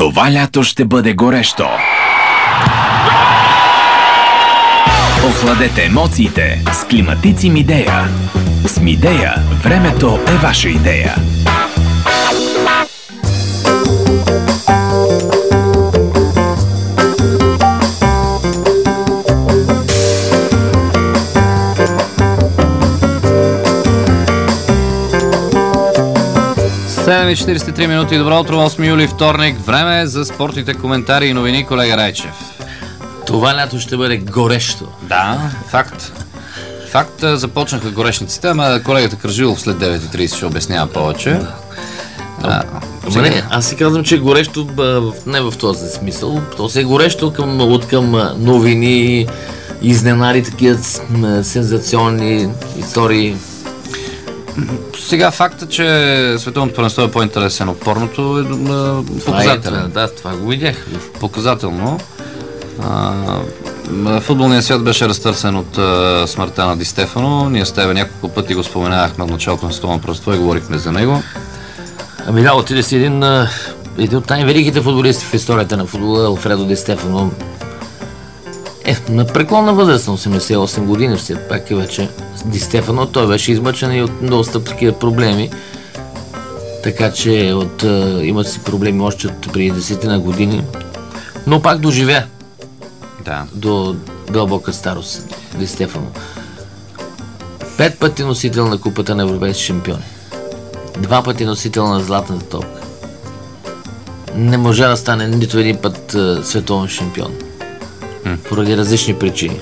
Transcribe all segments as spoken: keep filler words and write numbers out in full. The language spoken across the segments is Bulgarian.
Това лято ще бъде горещо. Охладете емоциите с климатици Мидея. С Мидея времето е ваша идея. седем и четиридесет и три минути. Добро утро, осми юли, вторник. Време е за спортните коментари и новини, колега Райчев. Това лято ще бъде горещо. Да, факт. Факт, започнаха горешниците, ама колегата Кръжилов след девет и тридесет ще обяснява повече. Да. А, а, не, аз си казвам, че е горещо не в този смисъл. То се е горещо към, от към новини, изненади, такива сензационни истории. Сега факта, че световното първенство е по-интересен от порното е показателен. Е, да, това го видях. Показателно. А, футболният свят беше разтърсен от а, смъртта на Ди Стефано. Ние с тебе няколко пъти го споменавахме от началото на световното първенство и говорихме за него. Ами да, отиде си един, един от най-великите футболисти в историята на футбола, Алфредо Ди Стефано. Е, на преклонна възраст на осемдесет и осем години, все пак е вече Ди Стефано. Той беше измъчен и от доста такива проблеми. Така че от, а, имат си проблеми още от преди десетина години. Но пак доживя. Да. До дълбока старост Ди Стефано. Пет пъти носител на купата на европейски шампиони. Два пъти носител на златната топка. Не можа да стане нито един път а, световен шампион. Hmm. Поради различни причини.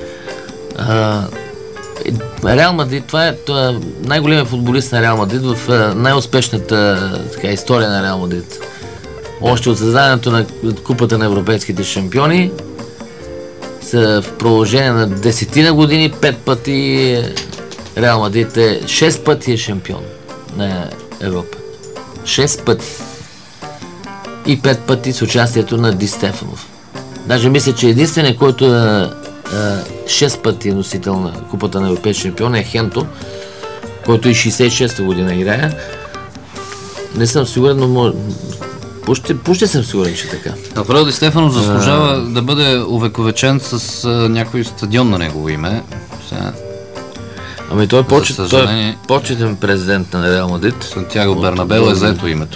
А, Реал Мадрид, това е, това е най-големият футболист на Реал Мадрид в а, най-успешната така, история на Реал Мадрид. Още от създаването на купата на европейските шампиони са в продължение на десетина години, пет пъти Реал Мадрид е, шест пъти е шампион на Европа. Шест пъти. И пет пъти с участието на Ди Стефанов. Даже мисля, че единственият, който е шест пъти носител на купата на европейски шампион е Хенто, който и шейсет и шеста година играе. Не съм сигурен, но може... Пуще, пуще съм сигурен, че така. Алфредо Ди Стефано заслужава а... да бъде увековечен с а, някой стадион на негово име. Сега... Ами той е, почет, съжаление... той е почетен президент на Реал Мадрид. Сантьяго Бернабеу е заето името.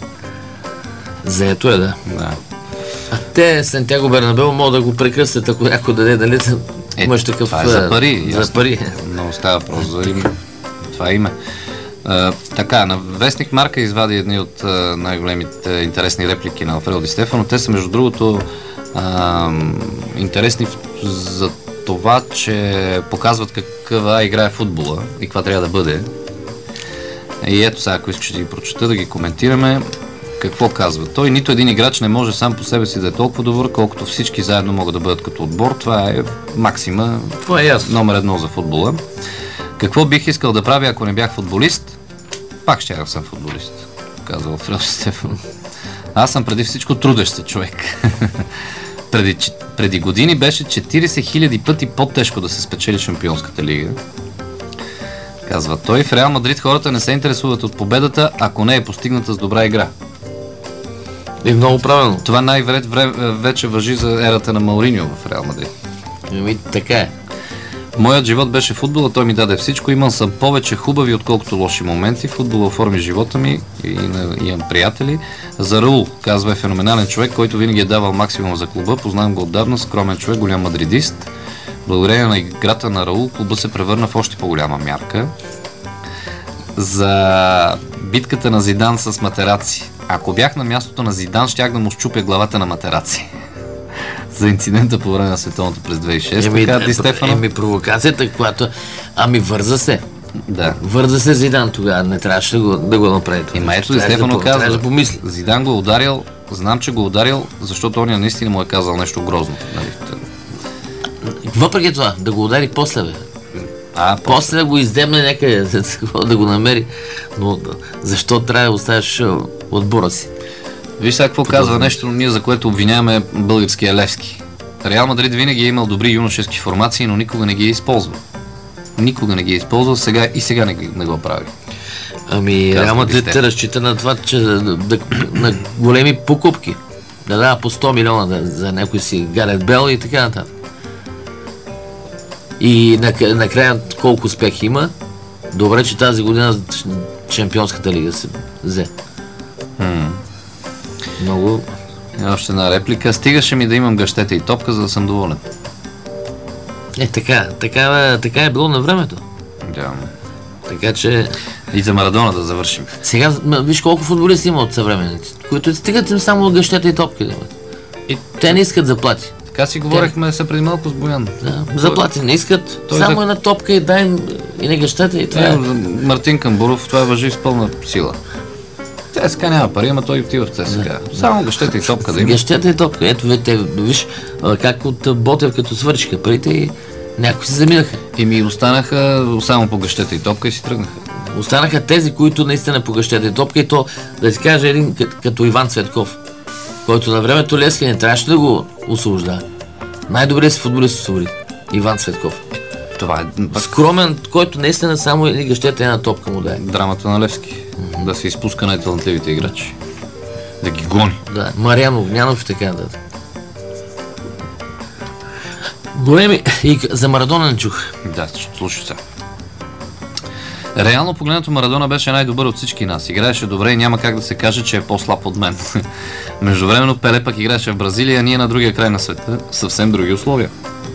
Заето е, да. Да. А те, Сантьяго Бернабеу, могат да го прекръстят, ако някой даде, дали е, имаш такъв... Това е за пари. За ясно. пари. Но става просто за име. Това е име. А, така, на Вестник Марка извади едни от а, най-големите интересни реплики на Алфредо Ди Стефано. Те са, между другото, а, интересни за това, че показват каква игра е футбола и каква трябва да бъде. И ето сега, ако искаш да ги прочета, да ги коментираме. Какво казва? Той нито един играч не може сам по себе си да е толкова добър, колкото всички заедно могат да бъдат като отбор. Това е максима. Това е ясно. Номер едно за футбола. Какво бих искал да правя, ако не бях футболист? Пак ще да съм футболист, казва Алфредо Ди Стефано. Аз съм преди всичко трудещ се човек. преди, преди години беше четиридесет хиляди пъти по-тежко да се спечели Шампионската лига. Казва той. В Реал Мадрид хората не се интересуват от победата, ако не е постигната с добра игра. И много правилно. Това най-вред вече важи за ерата на Мауриньо в Реал Мадрид. Ами така е. Моят живот беше футбола, той ми даде всичко. Имам съм повече хубави, отколкото лоши моменти. Футбола оформи живота ми и, и имам приятели. За Раул, казва, е феноменален човек, който винаги е давал максимум за клуба. Познавам го отдавна, скромен човек, голям мадридист. Благодарение на играта на Раул, клуба се превърна в още по-голяма мярка. За битката на Зидан с Матераци. Ако бях на мястото на Зидан, щях да му щупя главата на Матераци. За инцидента по време на световното през две хиляди и шеста. Еми, така, Ди Стефано... еми провокацията, която... Ами върза се. Да. Върза се Зидан тогава, не трябваше да го, да го направи. Има ето Ди Стефано да, казва, да Зидан го ударил, знам, че го ударил, защото он наистина му е казал нещо грозно. Нали? Въпреки това, да го удари после, бе. А, после. после да го издемне някъде, да го намери. Но защо трябва да оставиш отбора си? Виж сега какво казва нещо, ние за което обвиняваме българския Левски. Реал Мадрид винаги е имал добри юношески формации, но никога не ги е използвал. Никога не ги е използвал, сега и сега не, не го прави. Ами Реал Мадрид разчита на това, че да, да, на големи покупки. да дава по сто милиона да, за някой си Гарет Бел и така нататък. И накрая колко успех има. Добре, че тази година Шампионската лига се взе. Hmm. Много... И още една реплика. Стигаше ми да имам гъщета и топка, за да съм доволен. Е, така, така, така е било на времето. Да. Така че... И за Марадона да завършим. Сега, виж колко футболисти има от съвременните, които стигат им само гъщета и топки. И те не искат заплати. Така си говорихме се преди малко с Боян. Да, заплати не искат, той само за... една топка и дай им и не гъщета и това е. Мартин Камбуров, това въжи с пълна сила. ЦСКА няма пари, ама той отива в ЦСКА. Да. Само гъщета и топка да има. Гъщета и топка. Ето, те, виж, как от Ботев като свършиха парите и някои се заминаха. И ми останаха само по гъщета и топка и си тръгнаха. Останаха тези, които наистина по гъщета и топка и то, да си кажа, един като Иван Цветков, който на времето Левски не трябваше да го освобождава. Най-добрият си футболист освободи. Иван Цветков. Това е скромен, който наистина само едни гъщета и една топка му дай. Драмата на Левски. Mm-hmm. Да се изпуска най-талантливите играчи. Да ги гони. Да, Мариан Огнянов и така да. Големи. И за Марадона не чух. Да, слушай сега. Реално погледнато Марадона беше най-добър от всички нас. Играеше добре и няма как да се каже, че е по-слаб от мен. Междувременно Пеле пък играеше в Бразилия, а ние на другия край на света. Съвсем други условия.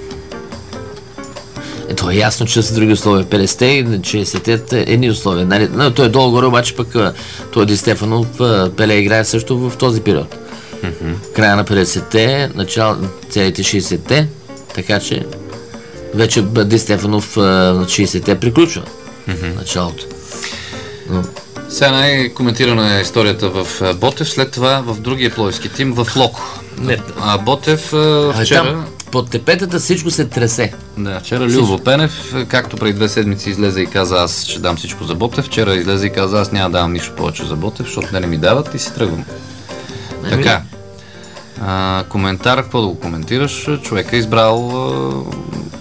Е, то е ясно, че са други условия. петдесетте и шейсетте едни условия. Нали? Но той е долу-горе, обаче пък той Ди Стефанов, Пеле играе също в този период. Mm-hmm. Края на петдесетте, начало целите шейсетте, така че вече Ди Стефанов на шейсетте приключва. Mm-hmm. Началото. Но... Сега най-коментирана е историята в Ботев, след това в другия пловдивски тим в Локо. Не. А Ботев вчера... Там, под тепетата всичко се тресе. Да, вчера Любо Пенев, както преди две седмици излезе и каза, аз ще дам всичко за Ботев, вчера излезе и каза, аз няма да дам нищо повече за Ботев, защото не ми дават и си тръгвам. Не така. А, коментар, какво да го коментираш? Човек е избрал... А,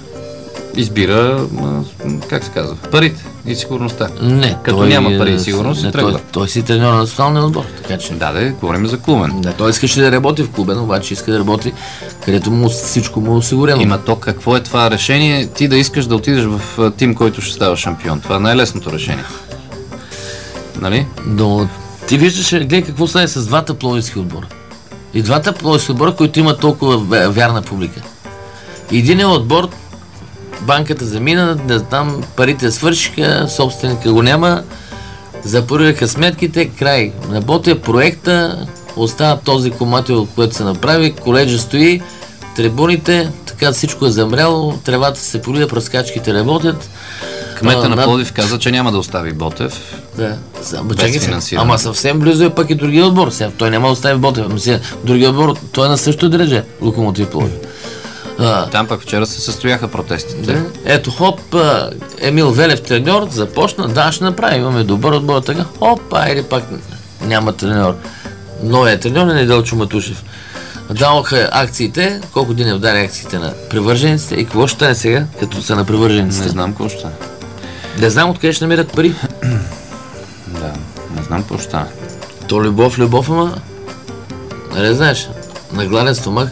избира, как се казва, парите и сигурността. Не, като той, няма пари и сигурност, не, тръгва. Той, той си треньор на националния отбор, така че... Да, да, говорим за клубен. Да, той искаше да работи в клубен, обаче иска да работи, където му всичко му е осигурено. Има то, какво е това решение, ти да искаш да отидеш в тим, който ще става шампион. Това е най-лесното решение. Нали? Но ти виждаш, гледай какво стане с двата пловдивски отбора. И двата пловдивски отбора, които имат толкова вярна публика. Единият отбор, банката замина, да там парите свършиха, собственика го няма, запорираха сметките, край. Работя проекта, остава този комател, който се направи, коледжа стои, трибуните, така всичко е замряло, тревата се полива, пръскачките работят. Кмета а, на Пловдив каза, че няма да остави Ботев. Да, без финансиране. Ама съвсем близо е пък и другия отбор. Сега, той няма да остави Ботев. Ами другия отбор, той е на същото дреже, Локомотив Пловдив. А, Там пък вчера се състояха протестите. Да. Ето, хоп, Емил Велев треньор, започна, да, ще направи, имаме добър отбор, така, хоп, айде пак няма треньор. Новият треньор е Неделчо Матушев. Даваха акциите, колко дни удари акциите на привържениците и какво ще стане сега, като са на привържениците? Не знам какво ще стане. Не знам откъде ще намират пари. Да, не знам какво ще стане. То любов, любов, ама не знаеш, на гладен стомах.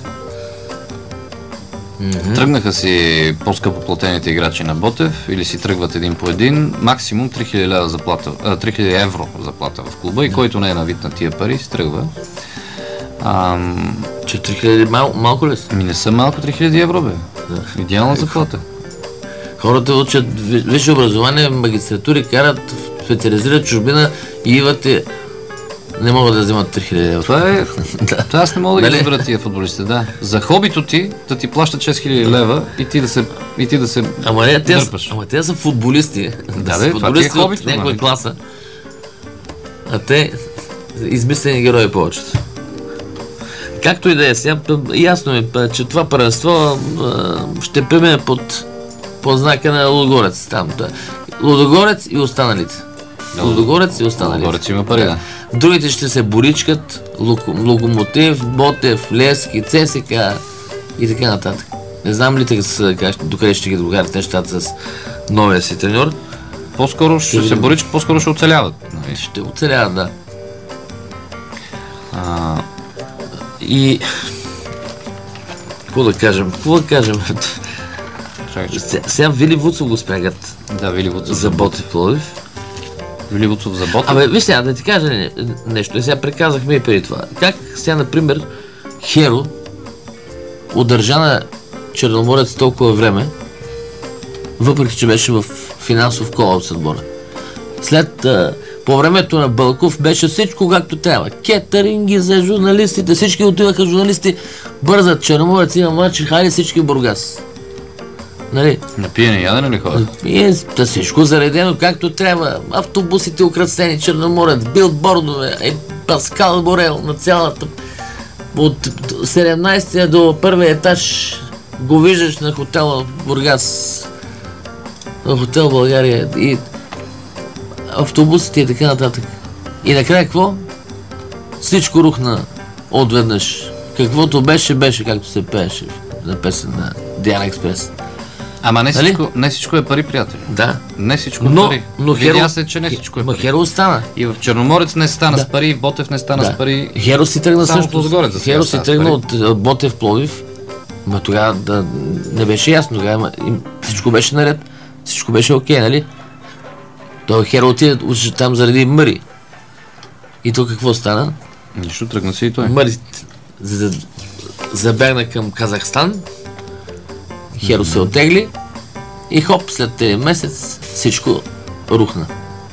Mm-hmm. Тръгнаха си по-скъпо платените играчи на Ботев или си тръгват един по един, максимум три хиляди лева заплата, а, три хиляди евро заплата в клуба и който не е навит на тия пари, си тръгва. Ам... Че три хиляди мал, малко ли са? Ми не са малко три хиляди евро, бе. Да. Идеална заплата. Хората учат висше образование, магистратури, карат, специализират чужбина и идват и не могат да вземат три хиляди евро. Това е... Това аз не мога да ги разбера тия футболисти, да. За хобито ти да ти плащат шест хиляди лева и ти да се и ти да се ама не, те, ама те са футболисти. Да, да, това ти е хобито. От някоя класа. А те измислени герои повечето. Както и да е сега, ясно е, че това първенство ще премине под, под знака на Лудогорец. Там, да. Лудогорец и останалите. Лудогорец и останалите. Лудогорец има пари, да. Другите ще се боричкат, Локомотив, Ботев, Левски, ЦСКА и така нататък. Не знам ли така, докъде ще ги докарат нещата с новия си треньор. По-скоро ще, ще се боричкат, по-скоро ще оцеляват. Ще оцеляват, да. А... И какво да кажем? Какво да кажем? Сега Вили Вуцов го спрягат. Да, Вили Вуцов за Ботев Пловдив. Вили Вуцов за Ботев. Абе, виж сега, да ти кажа не, нещо. Сега преказахме и преди това. Как сега, например, Херо удържа на Черноморец толкова време, въпреки че беше в финансов колапс отбора. След, а, по времето на Бълков беше всичко както трябва. Кетъринги за журналистите, всички отиваха журналисти, бързат, Черноморец има матч, хайде всички в Бургас. Нали? На пиене ядене ли ходят? И да всичко заредено както трябва. Автобусите украсени, Черноморец, билбордове, е, Паскал Борел на цялата. От седемнайсети до първия етаж го виждаш на хотела в Бургас, на хотел България и автобусите и така нататък. И накрая какво? Всичко рухна отведнъж. Каквото беше, беше, както се пееше на песен на Диана Експрес. Ама не всичко, не всичко е пари, приятели. Да. Не всичко е но, пари. Но Видя Херо, се, че не всичко е пари. Херо остана. И в Черноморец не стана да. с пари, в Ботев не стана да. с пари. Херо си тръгна само също. отгоре, за Херо си тръгна от Ботев Пловдив. Ма тогава да, не беше ясно. Тогава всичко беше наред. Всичко беше окей, нали? Той Херо отиде там заради Мъри. И то какво стана? Нищо, тръгна си и той. Мъри забегна към Казахстан. Херо mm-hmm. се оттегли. И хоп, след един месец всичко рухна.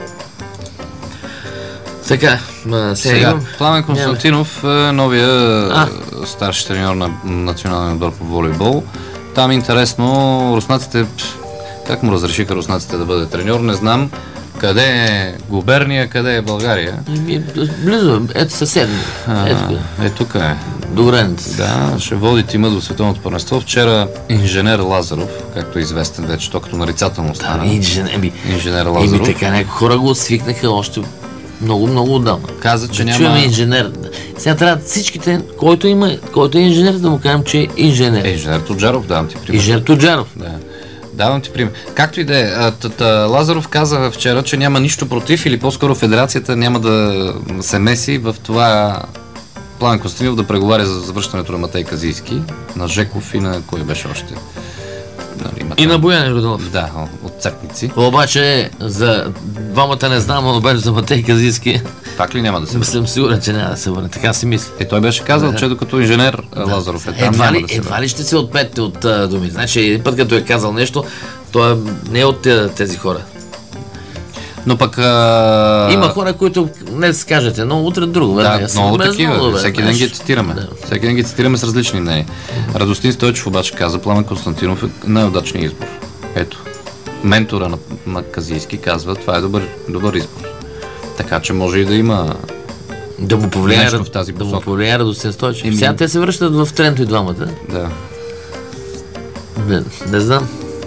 Така, ма, сега, сега Пламен Константинов е новия а. старши треньор на националния отбор по волейбол. Там интересно, руснаците, как му разрешиха руснаците да бъде треньор, не знам. Къде е Губерния, къде е България? Близо, ето съседно. Ето, е, тук е. До граница. Да, ще води тима до световното първенство. Вчера инженер Лазаров, както е известен вече, то като нарицателно стана. Да, инженер, би, инженер Лазаров. Еми така, някои хора го свикнаха още много, много отдавна. Каза, че да няма... чуем инженер. Сега трябва всичките, който има, който е инженер, да му кажем, че е инженер. Е, инженер Тоджаров, давам ти пример. Инженер Тоджаров. Да. Давам ти пример. Както и да е, Лазаров каза вчера, че няма нищо против или по-скоро федерацията няма да се меси в това Пламен Константинов да преговаря за завръщането на Матей Казийски, на Жеков и на кой беше още. Нали, и на Боян Йорданов. Да, от Църкници. Обаче за двамата не знам, но обаче за Матей Казийски. Пак ли няма да се върне? Съм сигурен, че няма да се върне. Така си мисля. Е, той беше казал, да. че докато инженер да. Лазаров е там, едва няма ли, да се едва ли ще се отметне от а, думи. Значи, един път като е казал нещо, той не е от тези хора. Но пък... А... Има хора, които не се кажете, но утре друго. Да, бе, много такива. много, бе, всеки ден ги цитираме. Да. Всеки ден ги цитираме с различни мнения. Радостин Стойчев обаче каза, Пламен Константинов е най-удачният избор. Ето. Ментора на, на Казийски казва, това е добър, добър избор. Така че може и да има да му повлияе нещо в тази посока. Да му повлияе Радостин Стойчев. Еми... Сега те се връщат в Тренто и двамата. Да. Не, не знам.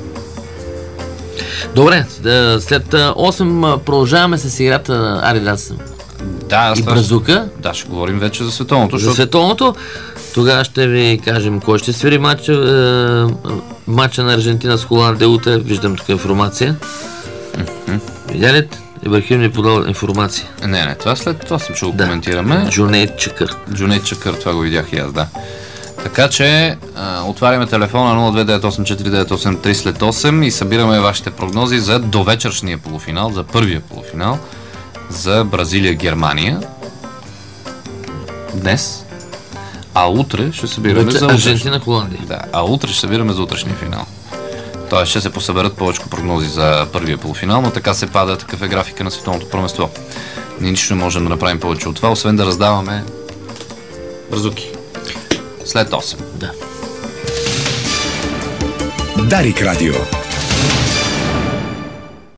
Добре, след осем продължаваме с играта на Адидас да, и Бразука. Да, ще говорим вече за световното. За защото... световното. Тогава ще ви кажем кой ще свири матча, е, матча на Аржентина с Холандия утре. Виждам тук информация. Mm-hmm. Видя ли? Ибрахим ни подал информация. Не, не, това след това ще го да. коментираме. Джунейд Чакър. Джунейд Чакър, това го видях и аз, да. Така че а, отваряме телефона нула две девет осем четири девет осем три след осем и събираме вашите прогнози за довечершния полуфинал, за първия полуфинал, за Бразилия-Германия. Днес. А утре ще събираме за Аржентина-Холандия. Да, а утре ще събираме за утрешния финал. Тоест ще се посъберат повече прогнози за първия полуфинал, но така се пада, такъв е графика на световното първенство. Ние нищо не можем да направим повече от това, освен да раздаваме бързуки. След осем. Да. Дарик Радио.